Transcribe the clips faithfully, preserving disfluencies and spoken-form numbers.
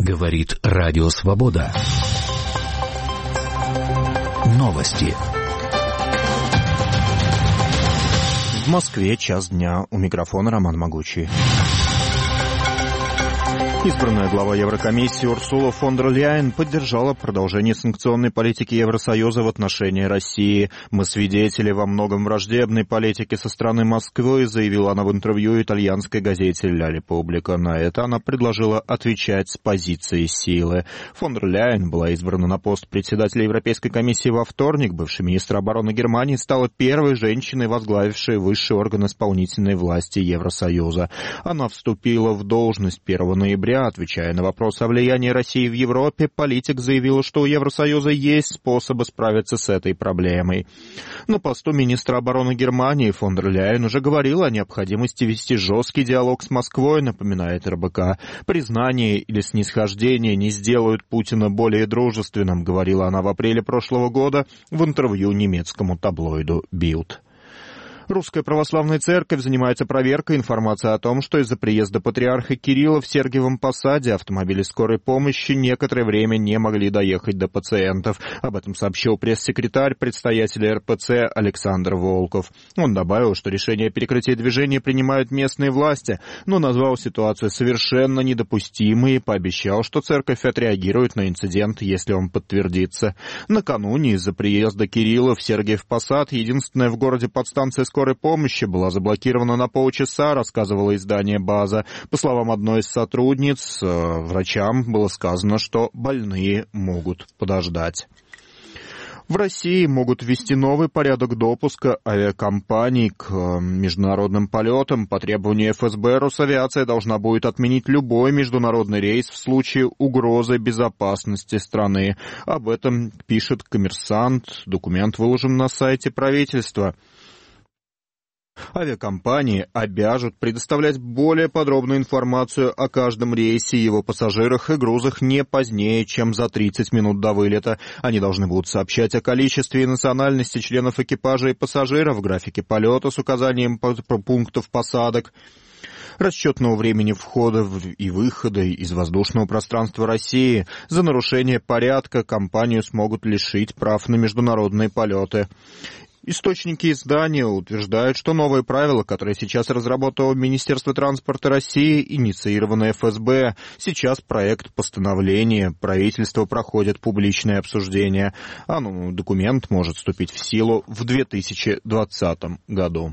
Говорит Радио Свобода. Новости. В Москве час дня. У микрофона Роман Могучий. Избранная глава Еврокомиссии Урсула фон дер Ляйен поддержала продолжение санкционной политики Евросоюза в отношении России. «Мы свидетели во многом враждебной политики со стороны Москвы», заявила она в интервью итальянской газете «Ля Република». На это она предложила отвечать с позиции силы. Фон дер Ляйен была избрана на пост председателя Европейской комиссии во вторник. Бывший министр обороны Германии стала первой женщиной, возглавившей высший орган исполнительной власти Евросоюза. Она вступила в должность первого ноября. Отвечая на вопрос о влиянии России в Европе, политик заявила, что у Евросоюза есть способы справиться с этой проблемой. На посту министра обороны Германии фон дер Ляйен уже говорила о необходимости вести жесткий диалог с Москвой, напоминает эр бэ ка. «Признание или снисхождение не сделают Путина более дружественным», говорила она в апреле прошлого года в интервью немецкому таблоиду «Билд». Русская православная церковь занимается проверкой информации о том, что из-за приезда патриарха Кирилла в Сергиевом Посаде автомобили скорой помощи некоторое время не могли доехать до пациентов. Об этом сообщил пресс-секретарь предстоятеля эр пэ цэ Александр Волков. Он добавил, что решение о перекрытии движения принимают местные власти, но назвал ситуацию совершенно недопустимой и пообещал, что церковь отреагирует на инцидент, если он подтвердится. Накануне из-за приезда Кирилла в Сергиев Посад, единственная в городе подстанция скорой помощи, была заблокирована на полчаса, рассказывало издание «База». По словам одной из сотрудниц, врачам было сказано, что больные могут подождать. В России могут ввести новый порядок допуска авиакомпаний к международным полетам. По требованию эф эс бэ Росавиация должна будет отменить любой международный рейс в случае угрозы безопасности страны. Об этом пишет «Коммерсант». Документ выложен на сайте правительства. Авиакомпании обяжут предоставлять более подробную информацию о каждом рейсе, его пассажирах и грузах не позднее, чем за тридцать минут до вылета. Они должны будут сообщать о количестве и национальности членов экипажа и пассажиров, графике полета с указанием пунктов посадок, расчетного времени входа и выхода из воздушного пространства России. За нарушение порядка компанию смогут лишить прав на международные полеты. Источники издания утверждают, что новые правила, которые сейчас разработало Министерство транспорта России, инициированы эф эс бэ. Сейчас проект постановления правительства проходит публичное обсуждение, а ну, документ может вступить в силу в две тысячи двадцатом году.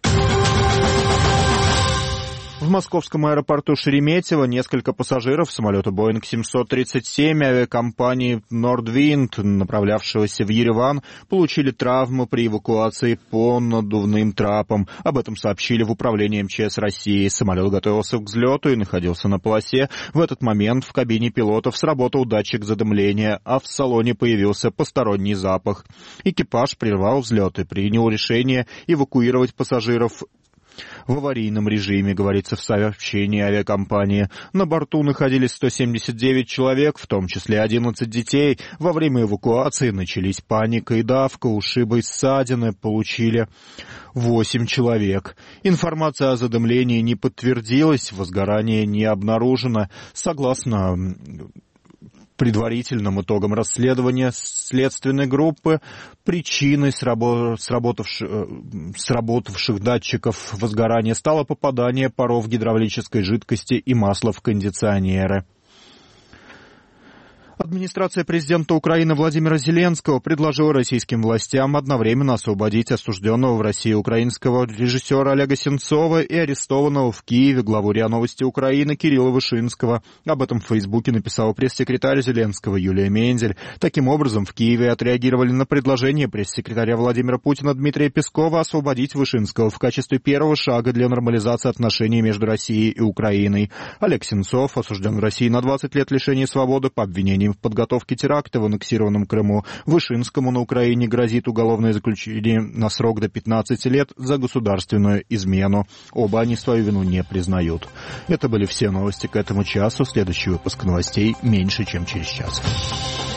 В московском аэропорту Шереметьево несколько пассажиров самолета Боинг семьсот тридцать семь авиакомпании Nordwind, направлявшегося в Ереван, получили травму при эвакуации по надувным трапам. Об этом сообщили в управлении эм че эс России. Самолет готовился к взлету и находился на полосе. В этот момент в кабине пилотов сработал датчик задымления, а в салоне появился посторонний запах. Экипаж прервал взлет и принял решение эвакуировать пассажиров в аварийном режиме, говорится в сообщении авиакомпании. На борту находились сто семьдесят девять человек, в том числе одиннадцать детей. Во время эвакуации начались паника и давка, ушибы и ссадины получили восемь человек. Информация о задымлении не подтвердилась, возгорание не обнаружено. Согласно предварительным итогам расследования следственной группы, причиной сработавших, сработавших датчиков возгорания стало попадание паров гидравлической жидкости и масла в кондиционеры. Администрация президента Украины Владимира Зеленского предложила российским властям одновременно освободить осужденного в России украинского режиссера Олега Сенцова и арестованного в Киеве главу РИА Новости Украины Кирилла Вышинского. Об этом в Фейсбуке написала пресс-секретарь Зеленского Юлия Мензель. Таким образом, в Киеве отреагировали на предложение пресс-секретаря Владимира Путина Дмитрия Пескова освободить Вышинского в качестве первого шага для нормализации отношений между Россией и Украиной. Олег Сенцов осужден в России на двадцать лет лишения свободы по обвинению в подготовке теракта в аннексированном Крыму. Вышинскому на Украине грозит уголовное заключение на срок до пятнадцати лет за государственную измену. Оба они свою вину не признают. Это были все новости к этому часу. Следующий выпуск новостей меньше, чем через час.